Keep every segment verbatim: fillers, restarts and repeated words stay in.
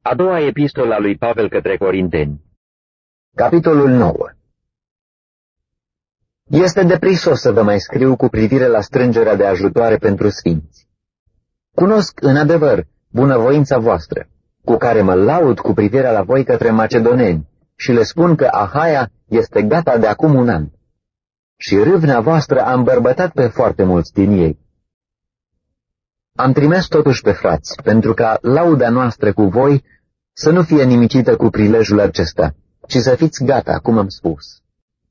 A doua epistolă a lui Pavel către Corinteni. Capitolul nouă. Este deprisos să vă mai scriu cu privire la strângerea de ajutoare pentru sfinți. Cunosc în adevăr bunăvoința voastră, cu care mă laud cu privirea la voi către macedoneni, și le spun că Ahaia este gata de acum un an. Și râvnea voastră a îmbărbătat pe foarte mulți din ei. Am trimis totuși pe frați, pentru ca lauda noastră cu voi să nu fie nimicită cu prilejul acesta, ci să fiți gata, cum am spus.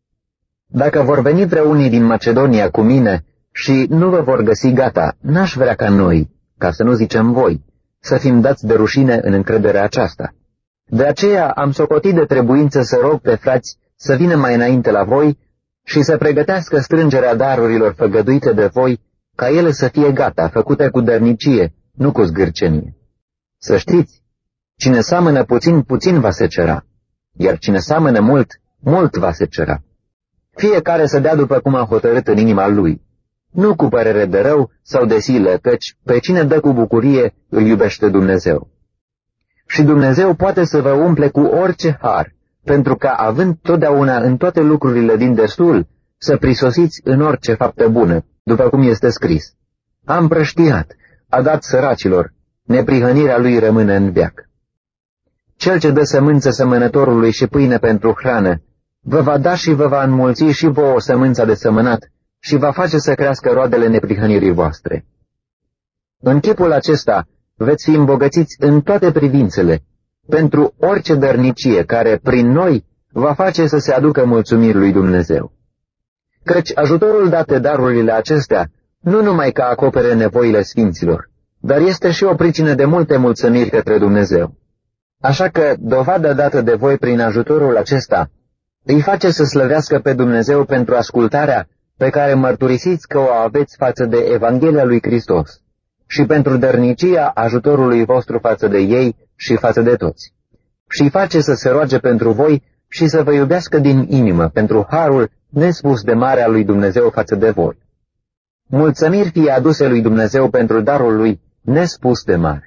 Dacă vor veni vreunii din Macedonia cu mine și nu vă vor găsi gata, n-aș vrea ca noi, ca să nu zicem voi, să fim dați de rușine în încrederea aceasta. De aceea am socotit de trebuință să rog pe frați să vină mai înainte la voi și să pregătească strângerea darurilor făgăduite de voi, ca ele să fie gata, făcute cu dărnicie, nu cu zgârcenie. Să știți, cine seamănă puțin, puțin va secera, iar cine seamănă mult, mult va secera. Fiecare să dea după cum a hotărât în inima lui, nu cu părere de rău sau de silă, căci pe cine dă cu bucurie îl iubește Dumnezeu. Și Dumnezeu poate să vă umple cu orice har, pentru ca, având totdeauna în toate lucrurile din destul, să prisosiți în orice faptă bună, după cum este scris. A împrăștiat, a dat săracilor, neprihănirea lui rămâne în veac. Cel ce dă sămânță sămănătorului și pâine pentru hrană, vă va da și vă va înmulți și vouă sămânța de sămănat și va face să crească roadele neprihănirii voastre. În chipul acesta veți fi îmbogățiți în toate privințele, pentru orice dărnicie care, prin noi, va face să se aducă mulțumiri lui Dumnezeu. Căci ajutorul dat de darurile acestea, nu numai că acopere nevoile sfinților, dar este și o pricină de multe mulțumiri către Dumnezeu. Așa că dovada dată de voi prin ajutorul acesta îi face să slăvească pe Dumnezeu pentru ascultarea pe care mărturisiți că o aveți față de Evanghelia lui Hristos și pentru dărnicia ajutorului vostru față de ei și față de toți. Și îi face să se roage pentru voi și să vă iubească din inimă pentru harul nespus de mare al lui Dumnezeu față de voi. Mulțumiri fie aduse lui Dumnezeu pentru darul lui nespus de mare.